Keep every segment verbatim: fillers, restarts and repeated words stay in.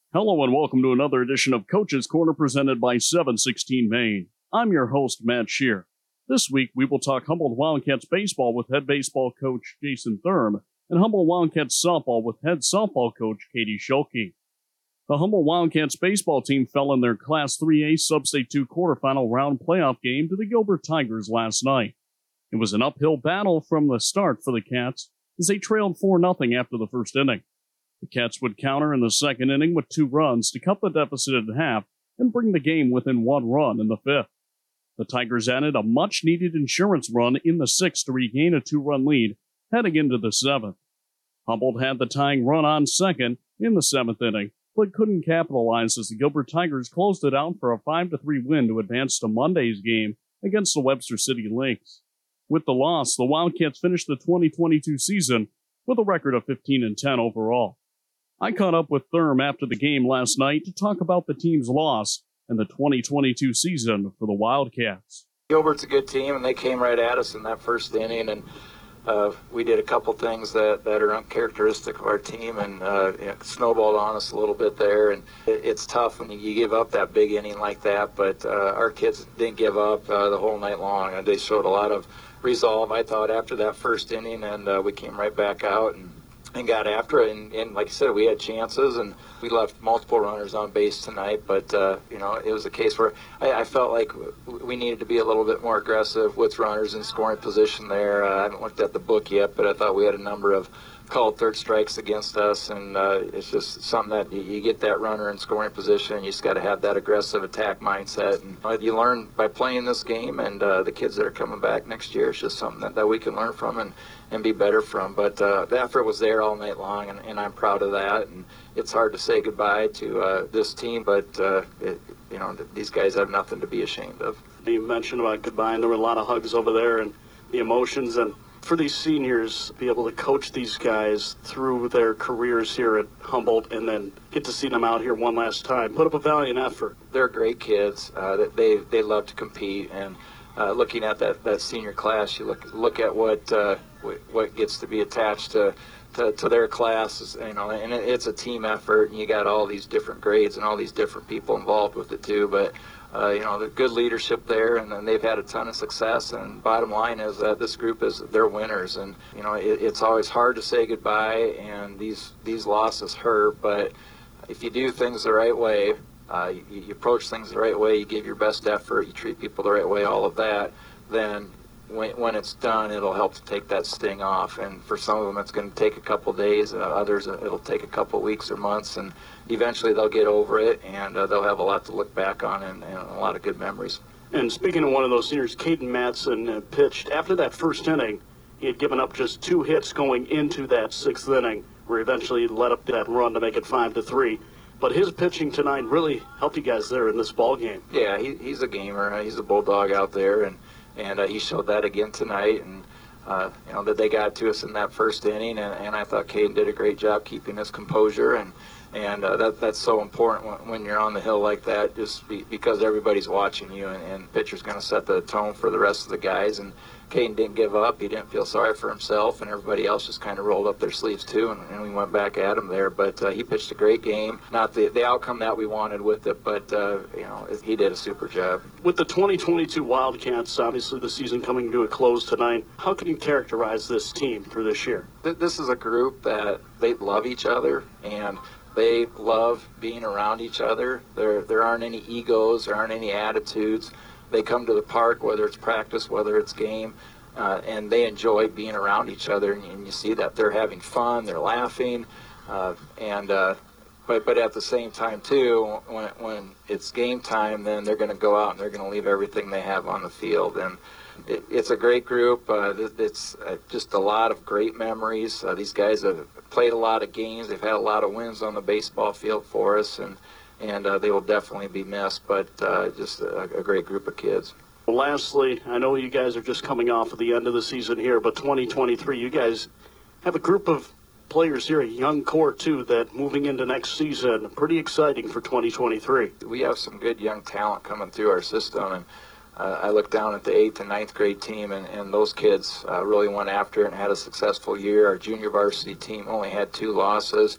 Hello and welcome to another edition of Coach's Corner presented by seven sixteen Maine. I'm your host, Matt Shear. This week we will talk Humboldt Wildcats baseball with head baseball coach Jason Thurm and Humboldt Wildcats softball with head softball coach Katie Schulke. The Humboldt Wildcats baseball team fell in their Class three A Sub-State two quarterfinal round playoff game to the Gilbert Tigers last night. It was an uphill battle from the start for the Cats as they trailed four nothing after the first inning. The Cats would counter in the second inning with two runs to cut the deficit in half and bring the game within one run in the fifth. The Tigers added a much-needed insurance run in the sixth to regain a two-run lead heading into the seventh. Humboldt had the tying run on second in the seventh inning, but couldn't capitalize as the Gilbert Tigers closed it out for a five to three win to advance to Monday's game against the Webster City Lynx. With the loss, the Wildcats finished the twenty twenty-two season with a record of fifteen and ten overall. I caught up with Thurm after the game last night to talk about the team's loss and the twenty twenty-two season for the Wildcats. Gilbert's a good team, and they came right at us in that first inning, and uh, we did a couple things that, that are uncharacteristic of our team, and uh, you know, snowballed on us a little bit there. And it, it's tough when you give up that big inning like that, but uh, our kids didn't give up uh, the whole night long, and they showed a lot of resolve, I thought, after that first inning, and uh, we came right back out and and got after it, and, and like I said, we had chances, and we left multiple runners on base tonight, but, uh, you know, it was a case where I, I felt like we needed to be a little bit more aggressive with runners in scoring position there. Uh, I haven't looked at the book yet, but I thought we had a number of called third strikes against us, and uh, it's just something that you, you get that runner in scoring position, and you just got to have that aggressive attack mindset, and uh, you learn by playing this game, and uh, the kids that are coming back next year, it's just something that, that we can learn from and, and be better from. But uh, the effort was there all night long, and, and I'm proud of that, and it's hard to say goodbye to uh, this team, but uh, it, you know, these guys have nothing to be ashamed of. You mentioned about goodbye, and there were a lot of hugs over there and the emotions, and for these seniors, be able to coach these guys through their careers here at Humboldt and then get to see them out here one last time, put up a valiant effort. They're great kids. Uh, they they love to compete, and uh, looking at that, that senior class, you look look at what uh, what gets to be attached to, to, to their classes, you know, and it, it's a team effort, and you got all these different grades and all these different people involved with it too, but Uh, you know, the good leadership there, and then they've had a ton of success, and bottom line is that this group is, they're winners, and, you know, it, it's always hard to say goodbye, and these, these losses hurt, but if you do things the right way, uh, you, you approach things the right way, you give your best effort, you treat people the right way, all of that, then when, when it's done, it'll help to take that sting off, and for some of them it's going to take a couple days, and others it'll take a couple weeks or months, and eventually they'll get over it, and uh, they'll have a lot to look back on, and, and a lot of good memories. And speaking of one of those seniors, Caden Matson uh, pitched after that first inning. He had given up just two hits going into that sixth inning, where he eventually let up that run to make it five to three. But his pitching tonight really helped you guys there in this ball game. Yeah, he, he's a gamer. He's a bulldog out there, and and uh, he showed that again tonight. And uh, you know that they got to us in that first inning, and, and I thought Caden did a great job keeping his composure, and and uh, that that's so important when, when you're on the hill like that, just be, because everybody's watching you, and, and pitcher's going to set the tone for the rest of the guys. And Caden didn't give up. He didn't feel sorry for himself, and everybody else just kind of rolled up their sleeves too, and, and we went back at him there. But uh, he pitched a great game. Not the, the outcome that we wanted with it, but uh, you know, he did a super job. With the twenty twenty-two Wildcats, obviously the season coming to a close tonight, how can you characterize this team through this year? This is a group that they love each other, and they love being around each other. There, there aren't any egos, there aren't any attitudes. They come to the park, whether it's practice, whether it's game, uh, and they enjoy being around each other. And, and you see that they're having fun, they're laughing, uh, and uh, but but at the same time too, when when it's game time, then they're going to go out and they're going to leave everything they have on the field. And it, it's a great group. Uh, it's uh, just a lot of great memories. Uh, these guys have played a lot of games. They've had a lot of wins on the baseball field for us, and. And uh, they will definitely be missed, but uh, just a, a great group of kids. Well, lastly, I know you guys are just coming off of the end of the season here, but twenty twenty-three, you guys have a group of players here, a young core too, that moving into next season, pretty exciting for twenty twenty-three. We have some good young talent coming through our system, and uh, I look down at the eighth and ninth grade team, and, and those kids uh, really went after it and had a successful year. Our junior varsity team only had two losses.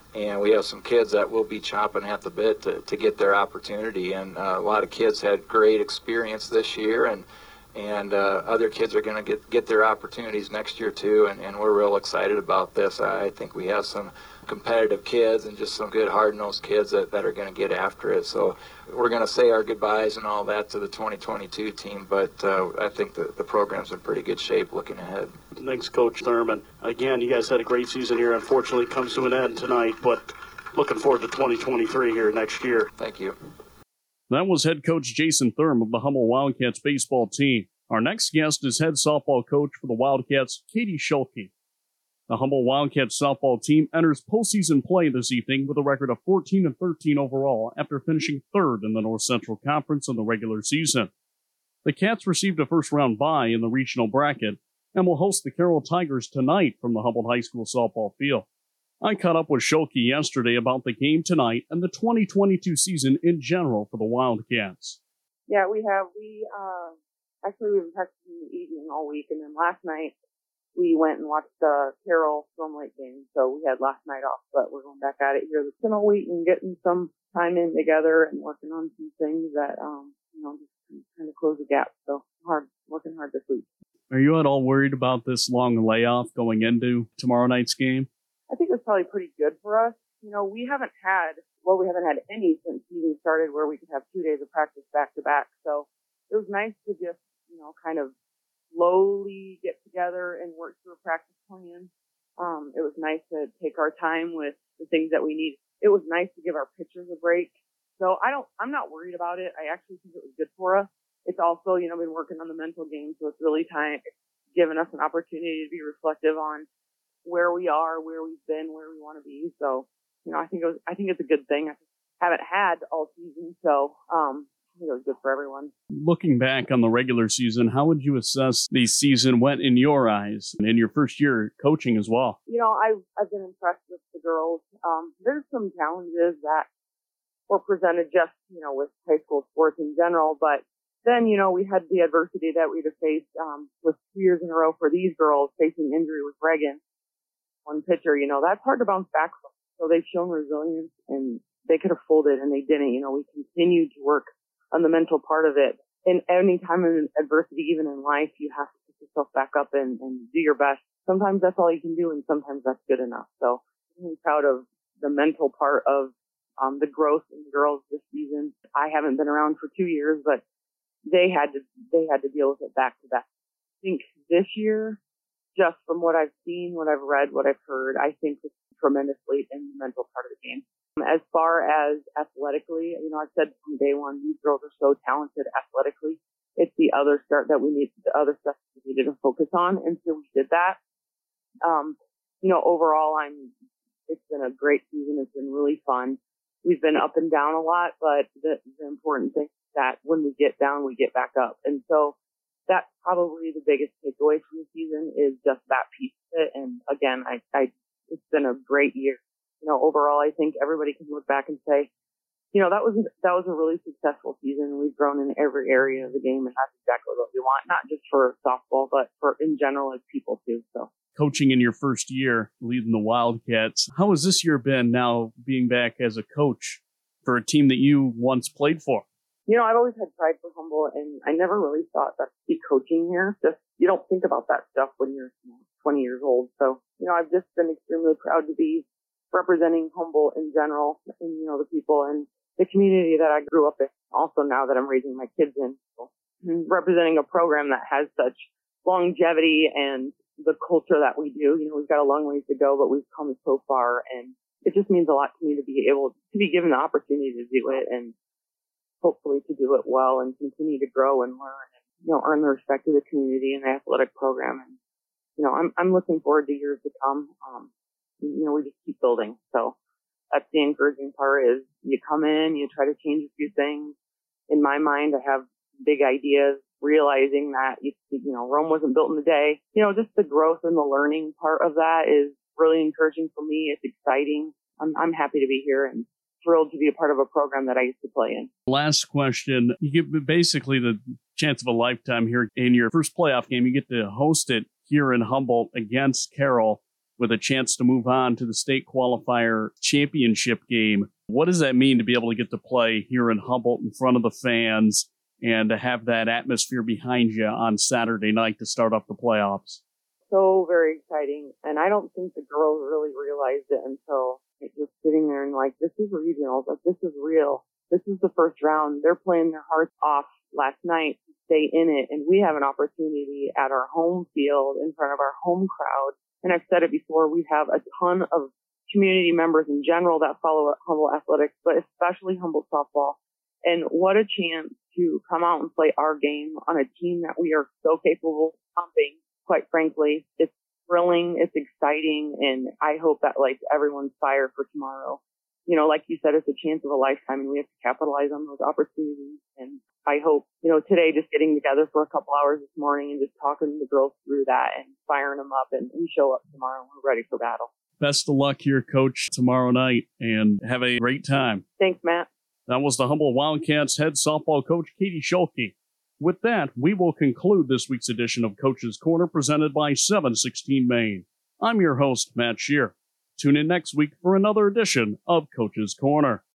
and we have some kids that will be chomping at the bit to, to get their opportunity. And uh, a lot of kids had great experience this year, and and uh, other kids are going to get get their opportunities next year too. And, and we're real excited about this. I think we have some competitive kids and just some good hard-nosed kids that, that are going to get after it. So we're going to say our goodbyes and all that to the twenty twenty-two team, but uh, I think the, the program's in pretty good shape looking ahead. Thanks, Coach Thurman. Again, you guys had a great season here. Unfortunately, it comes to an end tonight, but looking forward to twenty twenty-three here next year. Thank you. That was head coach Jason Thurm of the Humboldt Wildcats baseball team. Our next guest is head softball coach for the Wildcats, Katie Schulke. The Humboldt Wildcats softball team enters postseason play this evening with a record of fourteen and thirteen overall after finishing third in the North Central Conference in the regular season. The Cats received a first-round bye in the regional bracket and will host the Carroll Tigers tonight from the Humboldt High School softball field. I caught up with Schulke yesterday about the game tonight and the twenty twenty-two season in general for the Wildcats. Yeah, we have. We uh, actually we've been practicing in the evening all week, and then last night we went and watched the Carroll Storm Lake game, so we had last night off, but we're going back at it here this all week and getting some time in together and working on some things that, um, you know, just kind of close the gap. So hard, working hard this week. Are you at all worried about this long layoff going into tomorrow night's game? I think it's probably pretty good for us. You know, we haven't had, well, we haven't had any since season started where we could have two days of practice back to back. So it was nice to just, you know, kind of slowly get together and work through a practice plan. Um, it was nice to take our time with the things that we need. It was nice to give our pitchers a break. So I don't, I'm not worried about it. I actually think it was good for us. It's also, you know, been working on the mental game. So it's really time, it's given us an opportunity to be reflective on where we are, where we've been, where we want to be. So, you know, I think it was, I think it's a good thing. I haven't had all season. So, um, I think it was good for everyone. Looking back on the regular season, how would you assess the season went in your eyes and in your first year coaching as well? You know, I've, I've been impressed with the girls. Um, there's some challenges that were presented just, you know, with high school sports in general, but then, you know, we had the adversity that we'd have faced um, with two years in a row for these girls facing injury with Reagan, one pitcher. You know, that's hard to bounce back from. So they've shown resilience, and they could have folded, and they didn't. You know, we continued to work on the mental part of it. And any time in adversity, even in life, you have to pick yourself back up and, and do your best. Sometimes that's all you can do, and sometimes that's good enough. So I'm really proud of the mental part of um, the growth in the girls this season. I haven't been around for two years, but they had to they had to deal with it back to back. I think this year, just from what I've seen, what I've read, what I've heard, I think it's tremendously in the mental part of the game. As far as athletically, you know, I've said from day one, these girls are so talented athletically. It's the other start that we need, the other stuff we needed to focus on. And so we did that. Um, you know, overall, I'm, it's been a great season. It's been really fun. We've been up and down a lot, but the, the important thing is that when we get down, we get back up. And so that's probably the biggest takeaway from the season is just that piece of it. And again, I, I, it's been a great year. You know, overall, I think everybody can look back and say, you know, that was that was a really successful season. We've grown in every area of the game, and that's exactly what we want, not just for softball, but for in general as people too. So, coaching in your first year, leading the Wildcats, how has this year been now being back as a coach for a team that you once played for? You know, I've always had pride for Humboldt, and I never really thought that I'd be coaching here. Just you don't think about that stuff when you're you know, twenty years old. So, you know, I've just been extremely proud to be representing Humboldt in general and, you know, the people and the community that I grew up in. Also now that I'm raising my kids in, so, representing a program that has such longevity and the culture that we do. You know, we've got a long ways to go, but we've come so far, and it just means a lot to me to be able to be given the opportunity to do it and hopefully to do it well and continue to grow and learn and, you know, earn the respect of the community and the athletic program. And, you know, I'm, I'm looking forward to years to come. Um, you know, we just keep building. So that's the encouraging part is you come in, you try to change a few things. In my mind, I have big ideas, realizing that, you, you know, Rome wasn't built in a day. You know, just the growth and the learning part of that is really encouraging for me. It's exciting. I'm, I'm happy to be here and thrilled to be a part of a program that I used to play in. Last question. You get basically the chance of a lifetime here in your first playoff game. You get to host it here in Humboldt against Carroll. with a chance to move on to the state qualifier championship game. What does that mean to be able to get to play here in Humboldt in front of the fans and to have that atmosphere behind you on Saturday night to start up the playoffs? So very exciting. And I don't think the girls really realized it until it was sitting there and like, this is regionals. Like, this is real. This is the first round. They're playing their hearts off last night to stay in it. And we have an opportunity at our home field in front of our home crowd. And I've said it before, we have a ton of community members in general that follow Humboldt athletics, but especially Humboldt softball. And what a chance to come out and play our game on a team that we are so capable of pumping, quite frankly. It's thrilling, it's exciting, and I hope that lights everyone's fire for tomorrow. You know, like you said, it's a chance of a lifetime, and we have to capitalize on those opportunities. And I hope, you know, today just getting together for a couple hours this morning and just talking the girls through that and firing them up, and we show up tomorrow and we're ready for battle. Best of luck here, Coach, tomorrow night, and have a great time. Thanks, Matt. That was the Humboldt Wildcats head softball coach, Katie Schulke. With that, we will conclude this week's edition of Coach's Corner, presented by seven sixteen Maine. I'm your host, Matt Shear. Tune in next week for another edition of Coach's Corner.